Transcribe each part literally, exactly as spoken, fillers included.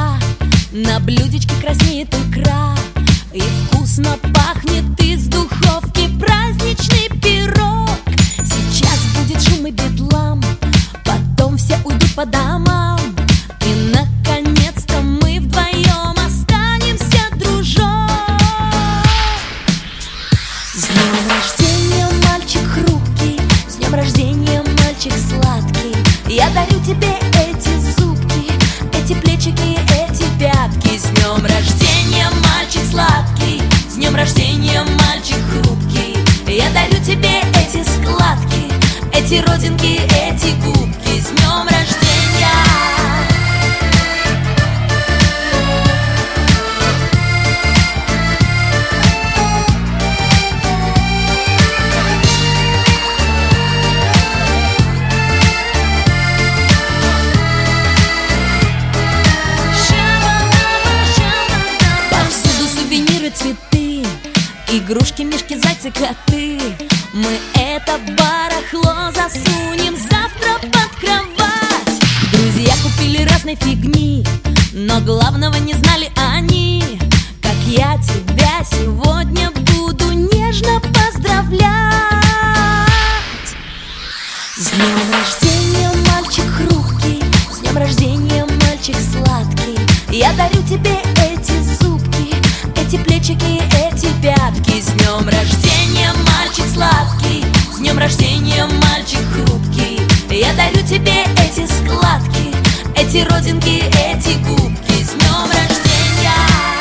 утра на блюдечке краснеет икра, и вкусно пахнет из духовки праздничный пирог. Сейчас будет шум и бедлам, потом все уйдут по домам, и наконец-то мы вдвоем останемся, дружок. С днем рождения, мальчик хрупкий, с днем рождения, мальчик сладкий. Я дарю тебе эти зубки, эти плечики, эти пятки. С днем рождения, мальчик сладкий, с днем рождения, мальчик хрупкий. Я дарю тебе эти складки, эти родинки, эти губки. С днем рождения! Цветы, игрушки, мишки, зайцы, коты. Мы это барахло засунем завтра под кровать. Друзья купили разной фигни, но главного не знали они, как я тебя сегодня буду нежно поздравлять. С днем рождения, мальчик хрупкий, с днем рождения, мальчик сладкий. Я дарю тебе эти зубки, эти плечики, эти пятки. С днем рождения, мальчик сладкий, с днем рождения, мальчик хрупкий. Я дарю тебе эти складки, эти родинки, эти губки. С днем рождения!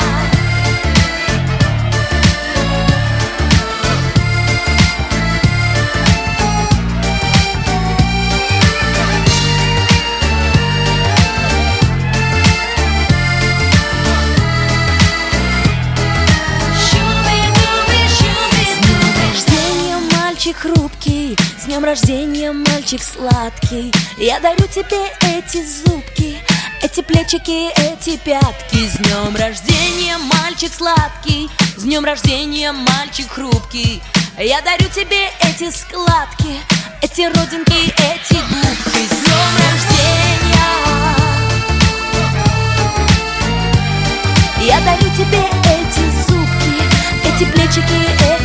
Хрупкий, с днем рождения, мальчик сладкий. Я дарю тебе эти зубки, эти плечики, эти пятки. С днем рождения, мальчик сладкий, с днем рождения, мальчик хрупкий. Я дарю тебе эти складки, эти родинки, эти губки. С днем рождения! Я дарю тебе эти зубки, эти плечики, эти